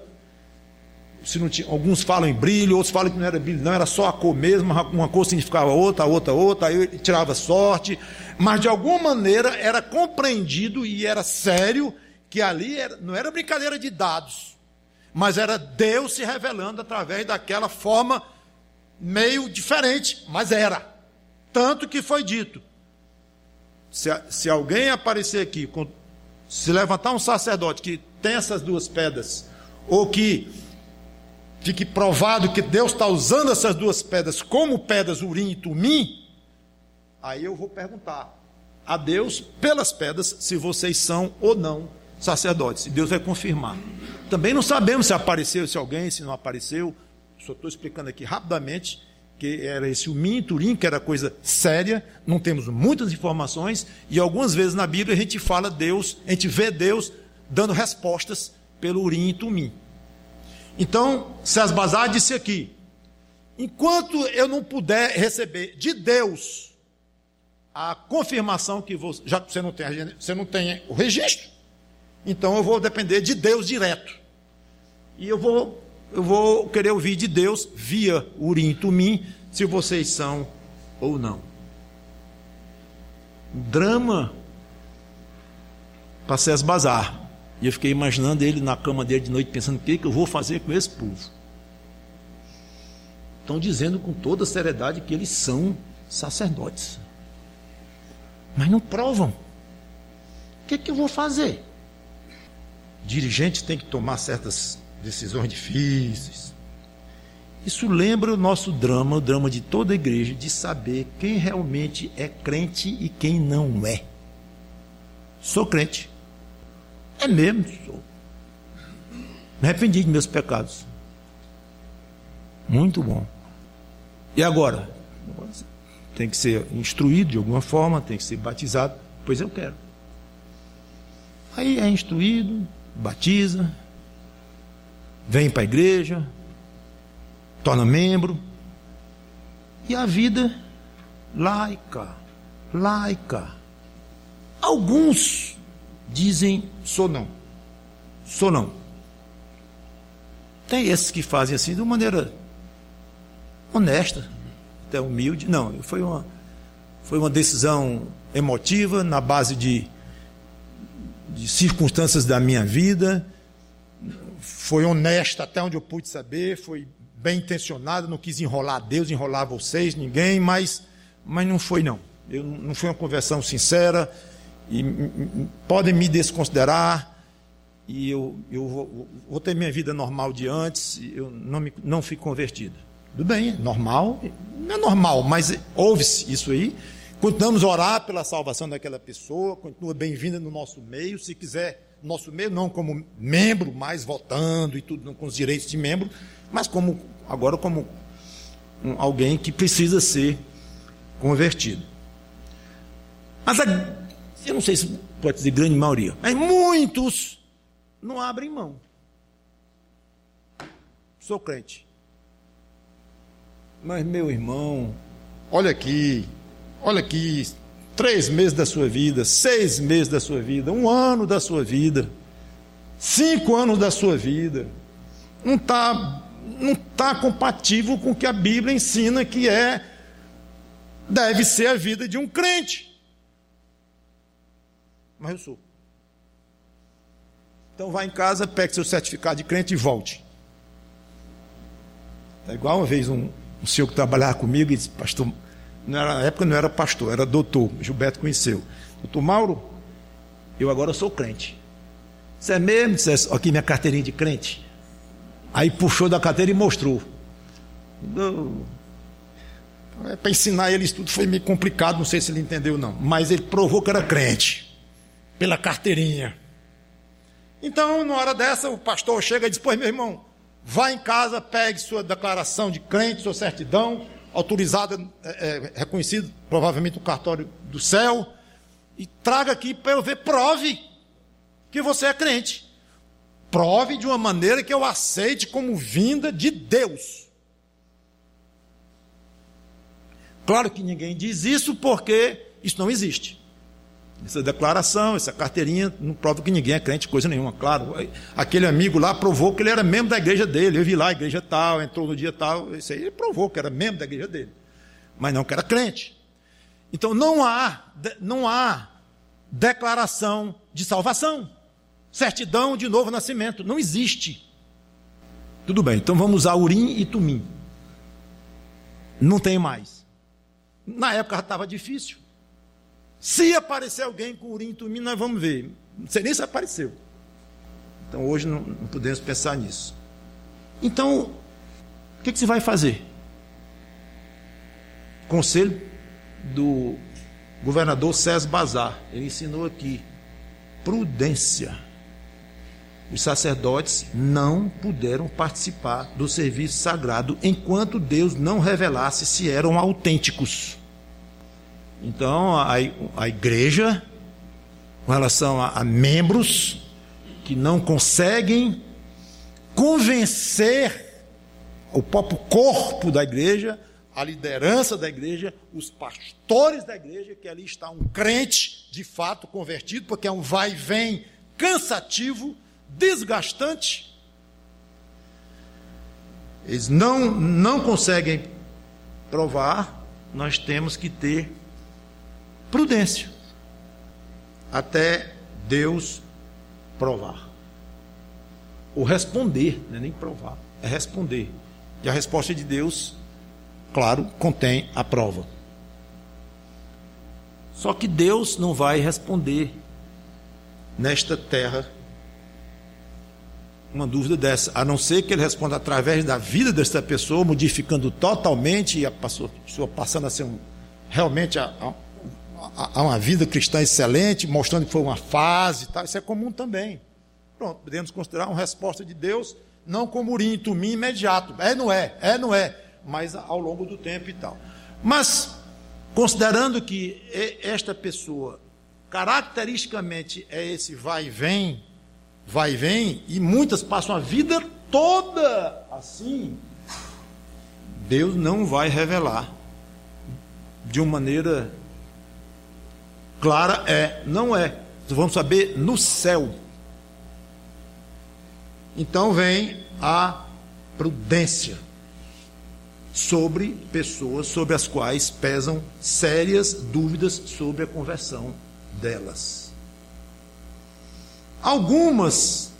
[SPEAKER 1] Se não tinha, alguns falam em brilho, outros falam que não era brilho, não, era só a cor mesmo, uma cor significava outra, a outra, outra, aí ele tirava sorte, mas de alguma maneira era compreendido e era sério que ali era, não era brincadeira de dados, mas era Deus se revelando através daquela forma meio diferente, mas era. Tanto que foi dito, se, se alguém aparecer aqui, com, se levantar um sacerdote que tem essas duas pedras, ou que fique provado que Deus está usando essas duas pedras como pedras Urim e Tumim, aí eu vou perguntar a Deus, pelas pedras, se vocês são ou não sacerdotes. E Deus vai confirmar. Também não sabemos se apareceu, se alguém, se não apareceu. Só estou explicando aqui rapidamente que era esse Urim e Tumim, que era coisa séria. Não temos muitas informações, e algumas vezes na Bíblia a gente fala Deus, a gente vê Deus dando respostas pelo Urim e Tumim. Então, Sesbazar disse aqui: enquanto eu não puder receber de Deus a confirmação que você, já que você não tem, você não tem o registro, então eu vou depender de Deus direto. E eu vou, eu vou querer ouvir de Deus via Urim e Tumim, se vocês são ou não. Drama para Sesbazar. E eu fiquei imaginando ele na cama dele de noite, pensando: o que, que eu vou fazer com esse povo? Estão dizendo com toda seriedade que eles são sacerdotes, mas não provam. O que, que eu vou fazer? Dirigente tem que tomar certas decisões difíceis. Isso lembra o nosso drama, o drama de toda a igreja, de saber quem realmente é crente e quem não é. Sou crente. É mesmo, sou. Me arrependi de meus pecados. Muito bom.
[SPEAKER 2] E agora? Tem que ser instruído de alguma forma, tem que ser batizado. Pois eu quero. Aí é instruído, batiza, vem para a igreja, torna membro, e a vida laica, laica. Alguns dizem, sou não, sou não. Tem esses que fazem assim de uma maneira honesta, até humilde. Não, foi uma, foi uma decisão emotiva, na base de, de circunstâncias da minha vida. Foi honesta até onde eu pude saber, foi bem intencionada, não quis enrolar Deus, enrolar vocês, ninguém, mas, mas não foi não. Eu, não foi uma conversão sincera, e podem me desconsiderar, e eu, eu vou, vou ter minha vida normal de antes, eu não, me, não fui convertido. Tudo bem, é normal, não é normal, mas ouve-se isso aí. Continuamos a orar pela salvação daquela pessoa, continua bem-vinda no nosso meio, se quiser, nosso meio não como membro, mas votando e tudo, não com os direitos de membro, mas como, agora como um, alguém que precisa ser convertido. Mas a, eu não sei se pode dizer grande maioria, mas muitos não abrem mão. Sou crente. Mas meu irmão, olha aqui, olha aqui, três meses da sua vida, seis meses da sua vida, um ano da sua vida, cinco anos da sua vida, não está não tá compatível com o que a Bíblia ensina que é, deve ser a vida de um crente. Mas eu sou. Então vá em casa, pegue seu certificado de crente e volte. É igual uma vez um, um senhor que trabalhava comigo e disse, pastor, não era, na época não era pastor, era doutor, Gilberto conheceu. Doutor Mauro, eu agora sou crente. Você é mesmo? Disse, aqui minha carteirinha de crente. Aí puxou da carteira e mostrou. É, para ensinar ele isso tudo foi meio complicado, não sei se ele entendeu não, mas ele provou que era crente, pela carteirinha. Então, na hora dessa, o pastor chega e diz, pois meu irmão, vá em casa, pegue sua declaração de crente, sua certidão, autorizada, é, é, reconhecido, provavelmente no cartório do céu, e traga aqui para eu ver, prove que você é crente. Prove de uma maneira que eu aceite como vinda de Deus. Claro que ninguém diz isso porque isso não existe. Essa declaração, essa carteirinha não prova que ninguém é crente, coisa nenhuma. Claro, aquele amigo lá provou que ele era membro da igreja dele. Eu vi lá a igreja tal, entrou no dia tal. Isso aí ele provou que era membro da igreja dele, mas não que era crente. Então não há, não há declaração de salvação, certidão de novo nascimento, não existe. Tudo bem, então vamos usar Urim e Tumim. Não tem mais. Na época já estava difícil. Se aparecer alguém com Urim e Tumim, nós vamos ver. Não sei nem se apareceu. Então hoje não, não podemos pensar nisso. Então, o que, que você vai fazer? Conselho do governador César Bazar. Ele ensinou aqui. Prudência. Os sacerdotes não puderam participar do serviço sagrado enquanto Deus não revelasse se eram autênticos. Então, a, a igreja, com relação a, a membros que não conseguem convencer o próprio corpo da igreja, a liderança da igreja, os pastores da igreja, que ali está um crente de fato convertido, porque é um vai e vem cansativo, desgastante. Eles não, não conseguem provar, nós temos que ter prudência até Deus provar ou responder, não é nem provar, é responder, e a resposta de Deus, claro, contém a prova. Só que Deus não vai responder nesta terra uma dúvida dessa, a não ser que ele responda através da vida desta pessoa, modificando totalmente, e a pessoa passando a ser um, realmente a, a a uma vida cristã excelente, mostrando que foi uma fase, tal. Isso é comum também. Pronto, podemos considerar uma resposta de Deus, não como Urim e Tumim imediato. É, não é, é, não é. mas ao longo do tempo e tal. Mas, considerando que esta pessoa, caracteristicamente, é esse vai e vem, vai e vem, e muitas passam a vida toda assim, Deus não vai revelar de uma maneira clara, é, não é. Vamos saber no céu. Então vem a prudência sobre pessoas sobre as quais pesam sérias dúvidas sobre a conversão delas. Algumas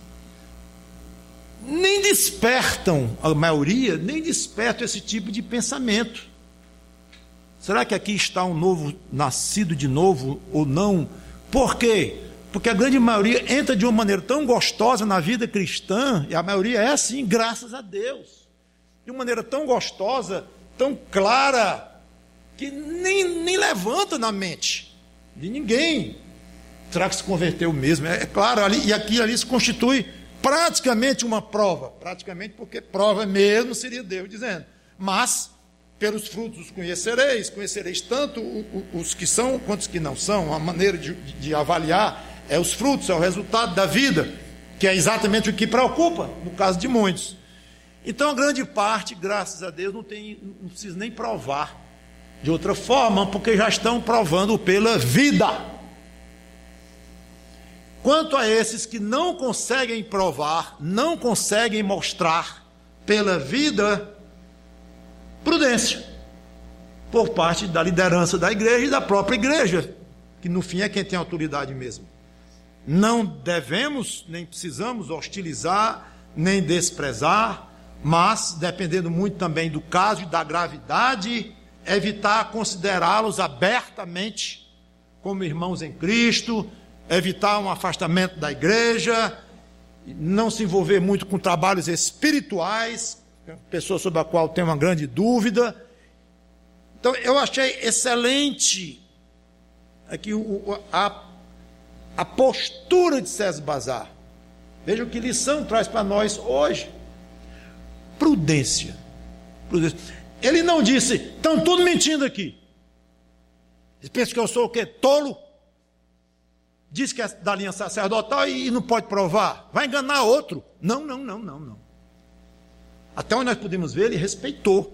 [SPEAKER 2] nem despertam, a maioria nem despertam esse tipo de pensamento. Será que aqui está um novo nascido de novo ou não? Por quê? Porque a grande maioria entra de uma maneira tão gostosa na vida cristã, e a maioria é assim, graças a Deus, de uma maneira tão gostosa, tão clara, que nem, nem levanta na mente de ninguém. Será que se converteu mesmo? É, é claro, ali, e aqui ali se constitui praticamente uma prova, praticamente porque prova mesmo seria Deus dizendo, mas pelos frutos os conhecereis, conhecereis tanto os que são quanto os que não são. A maneira de, de avaliar é os frutos, é o resultado da vida, que é exatamente o que preocupa, no caso de muitos. Então a grande parte, graças a Deus, não, tem, não precisa nem provar de outra forma, porque já estão provando pela vida. Quanto a esses que não conseguem provar, não conseguem mostrar pela vida, prudência, por parte da liderança da igreja e da própria igreja, que no fim é quem tem autoridade mesmo. Não devemos, nem precisamos hostilizar, nem desprezar, mas, dependendo muito também do caso e da gravidade, evitar considerá-los abertamente como irmãos em Cristo, evitar um afastamento da igreja, não se envolver muito com trabalhos espirituais, pessoa sobre a qual tem uma grande dúvida. Então, eu achei excelente aqui o, a, a postura de César Bazar. Vejam que lição traz para nós hoje. Prudência. Prudência. Ele não disse, estão tudo mentindo aqui. Eles pensam que eu sou o quê? Tolo? Diz que é da linha sacerdotal e, e não pode provar. Vai enganar outro. Não, não, não, não, não. Até onde nós podemos ver, ele respeitou.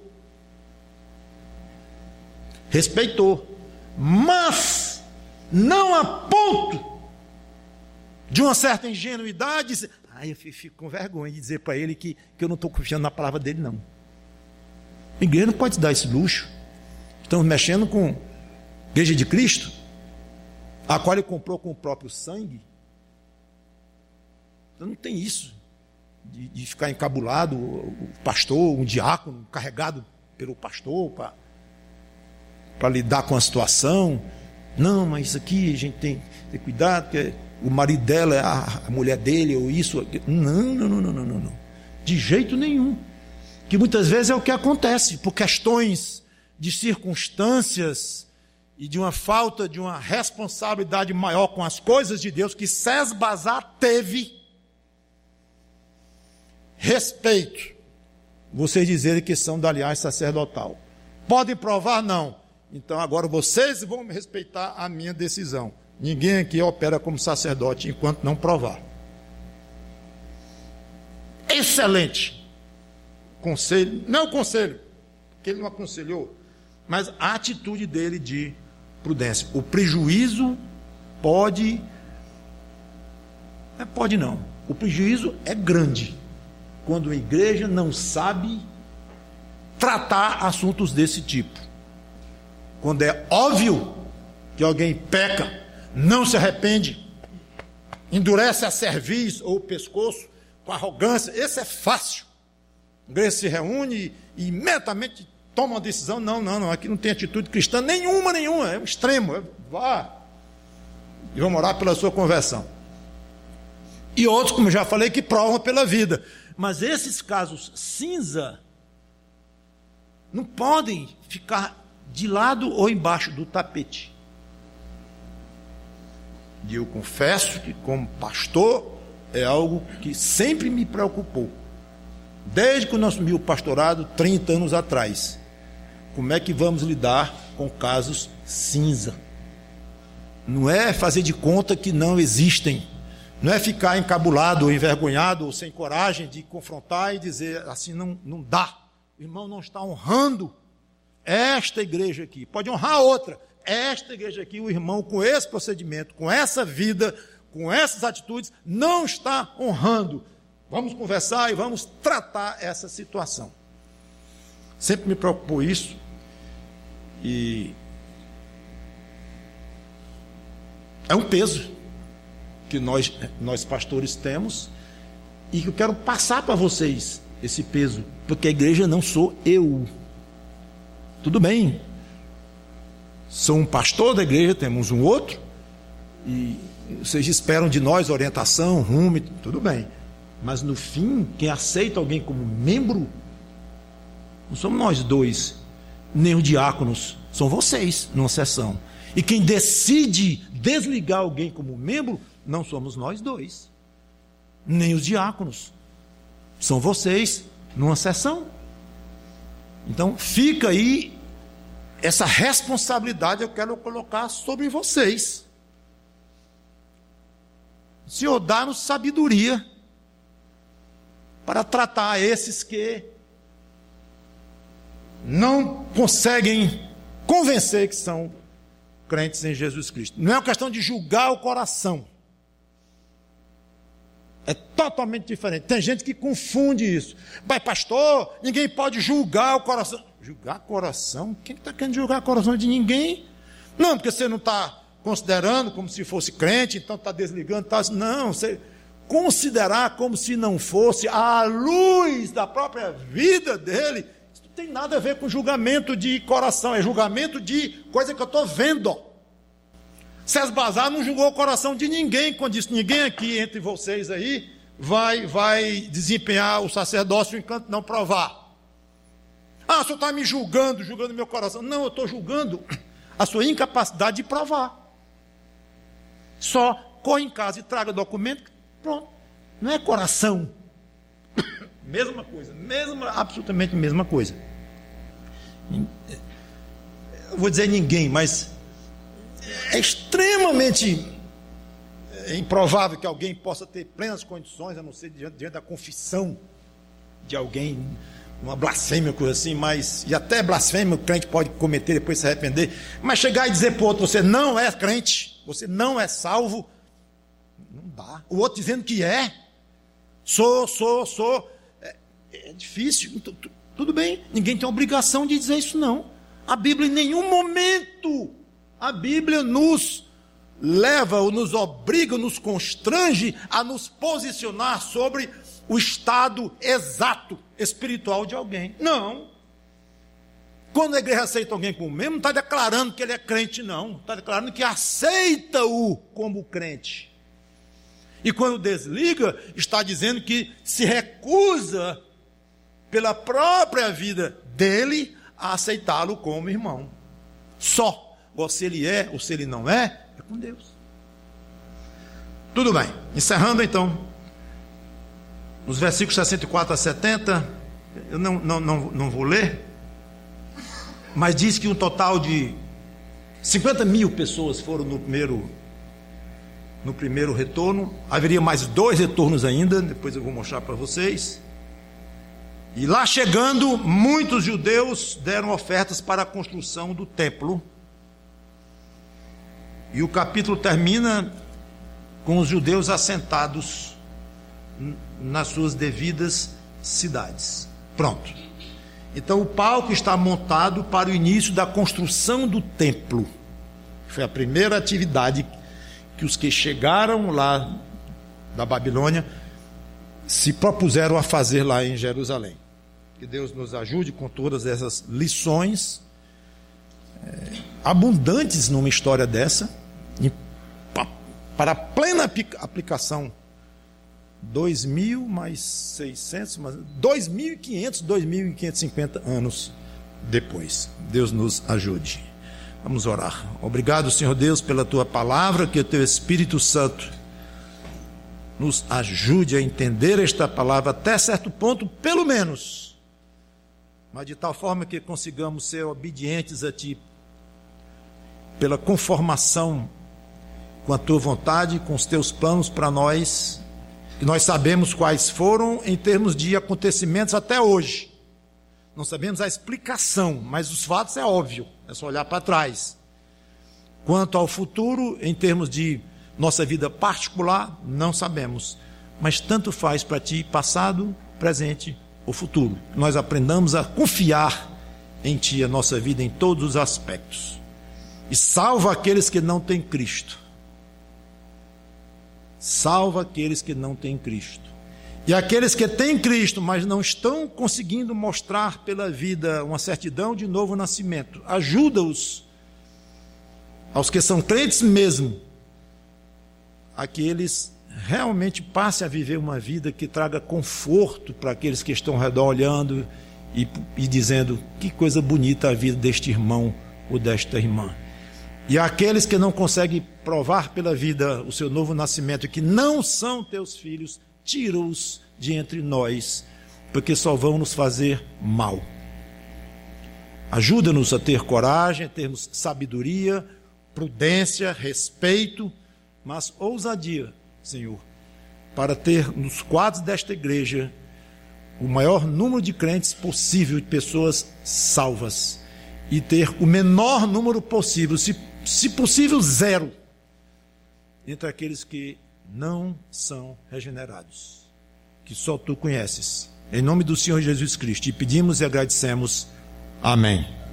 [SPEAKER 2] Respeitou. Mas, não a ponto de uma certa ingenuidade. Ai, eu fico com vergonha de dizer para ele que, que eu não estou confiando na palavra dele, não. A igreja não pode dar esse luxo. Estamos mexendo com a igreja de Cristo, a qual ele comprou com o próprio sangue. Então não tem isso. De, de ficar encabulado, o pastor, um diácono, carregado pelo pastor para lidar com a situação. Não, mas isso aqui a gente tem que ter cuidado, porque o marido dela é a, a mulher dele, ou isso, aquilo. Não, não, não, não, não, não. De jeito nenhum. Que muitas vezes é o que acontece, por questões de circunstâncias e de uma falta de uma responsabilidade maior com as coisas de Deus, que César Bazar teve. Respeito, vocês dizerem que são da aliança sacerdotal. Podem provar? Não. Então agora vocês vão respeitar a minha decisão. Ninguém aqui opera como sacerdote enquanto não provar. Excelente conselho, não o conselho, porque ele não aconselhou, mas a atitude dele de prudência. O prejuízo pode, é, pode não, o prejuízo é grande quando a igreja não sabe tratar assuntos desse tipo. Quando é óbvio que alguém peca, não se arrepende, endurece a cerviz ou o pescoço com arrogância, esse é fácil. A igreja se reúne e imediatamente toma uma decisão. Não, não, não, aqui não tem atitude cristã nenhuma, nenhuma, é um extremo. É, vá e vamos orar pela sua conversão. E outros, como já falei, que provam pela vida. Mas esses casos cinza não podem ficar de lado ou embaixo do tapete. E eu confesso que, como pastor, é algo que sempre me preocupou. desde que nós assumimos o pastorado, trinta anos atrás. Como é que vamos lidar com casos cinza? Não é fazer de conta que não existem. Não é ficar encabulado, ou envergonhado, ou sem coragem de confrontar e dizer assim, não, não dá. O irmão não está honrando esta igreja aqui. Pode honrar a outra. Esta igreja aqui, o irmão com esse procedimento, com essa vida, com essas atitudes, não está honrando. Vamos conversar e vamos tratar essa situação. Sempre me preocupou isso. E é um peso que nós, nós pastores temos, e que eu quero passar para vocês esse peso, porque a igreja não sou eu. Tudo bem, sou um pastor da igreja, temos um outro, e vocês esperam de nós orientação, rumo, tudo bem, mas no fim, quem aceita alguém como membro, não somos nós dois, nem os diáconos, são vocês numa sessão. E quem decide desligar alguém como membro, não somos nós dois, nem os diáconos, são vocês numa sessão. Então fica aí essa responsabilidade, eu quero colocar sobre vocês. O Senhor dá-nos sabedoria para tratar esses que não conseguem convencer que são crentes em Jesus Cristo. Não é uma questão de julgar o coração. É totalmente diferente. Tem gente que confunde isso. Mas, pastor, ninguém pode julgar o coração. Julgar coração? Quem está querendo julgar o coração de ninguém? Não, porque você não está considerando como se fosse crente, então está desligando. Tá... Não, você considerar como se não fosse à luz da própria vida dele, isso não tem nada a ver com julgamento de coração, é julgamento de coisa que eu estou vendo. César Bazar não julgou o coração de ninguém, quando disse, ninguém aqui entre vocês aí vai, vai desempenhar o sacerdócio enquanto não provar. Ah, o senhor está me julgando, julgando meu coração. Não, eu estou julgando a sua incapacidade de provar. Só corre em casa e traga documento, pronto. Não é coração. Mesma coisa, mesma, absolutamente mesma coisa. Eu vou dizer ninguém, mas é extremamente improvável que alguém possa ter plenas condições, a não ser diante, diante da confissão de alguém, uma blasfêmia, coisa assim, mas, e até blasfêmia o crente pode cometer e depois se arrepender, mas chegar e dizer para o outro, você não é crente, você não é salvo, não dá. O outro dizendo que é, sou, sou, sou, é, é difícil. Tudo bem, ninguém tem obrigação de dizer isso não. A Bíblia em nenhum momento, a Bíblia nos leva, ou nos obriga, ou nos constrange a nos posicionar sobre o estado exato espiritual de alguém. Não. Quando a igreja aceita alguém como membro, não está declarando que ele é crente, não. Está declarando que aceita-o como crente. E quando desliga, está dizendo que se recusa, pela própria vida dele, a aceitá-lo como irmão. Só. Ou se ele é, ou se ele não é, é com Deus. Tudo bem. Encerrando então, os versículos sessenta e quatro a setenta, eu não, não, não, não vou ler, mas diz que um total de cinquenta mil pessoas foram no primeiro, no primeiro retorno. Haveria mais dois retornos ainda, depois eu vou mostrar para vocês. E lá chegando, muitos judeus deram ofertas para a construção do templo. E o capítulo termina com os judeus assentados nas suas devidas cidades. Pronto. Então o palco está montado para o início da construção do templo. Foi a primeira atividade que os que chegaram lá da Babilônia se propuseram a fazer lá em Jerusalém. Que Deus nos ajude com todas essas lições é, abundantes numa história dessa, em, pa, para a plena aplicação. Dois mil mais seiscentos, dois mil e quinhentos, dois mil quinhentos e cinquenta anos depois. Deus nos ajude. Vamos orar. Obrigado, Senhor Deus, pela Tua palavra, que o Teu Espírito Santo nos ajude a entender esta palavra até certo ponto, pelo menos, mas de tal forma que consigamos ser obedientes a Ti, pela conformação com a Tua vontade, com os Teus planos para nós, que nós sabemos quais foram em termos de acontecimentos até hoje. Não sabemos a explicação, mas os fatos é óbvio, é só olhar para trás. Quanto ao futuro, em termos de nossa vida particular, não sabemos. Mas tanto faz para Ti, passado, presente ou futuro. Nós aprendamos a confiar em Ti, a nossa vida em todos os aspectos. E salva aqueles que não têm Cristo. Salva aqueles que não têm Cristo. E aqueles que têm Cristo, mas não estão conseguindo mostrar pela vida uma certidão de novo nascimento, ajuda-os, aos que são crentes mesmo, a que eles realmente passem a viver uma vida que traga conforto para aqueles que estão ao redor olhando e, e dizendo: que coisa bonita a vida deste irmão ou desta irmã. E aqueles que não conseguem provar pela vida o seu novo nascimento, que não são teus filhos, tira-os de entre nós, porque só vão nos fazer mal. Ajuda-nos a ter coragem, a termos sabedoria, prudência, respeito, mas ousadia, Senhor, para ter nos quadros desta igreja o maior número de crentes possível, de pessoas salvas, e ter o menor número possível, se, se possível zero, entre aqueles que não são regenerados, que só Tu conheces. Em nome do Senhor Jesus Cristo, e pedimos e agradecemos. Amém.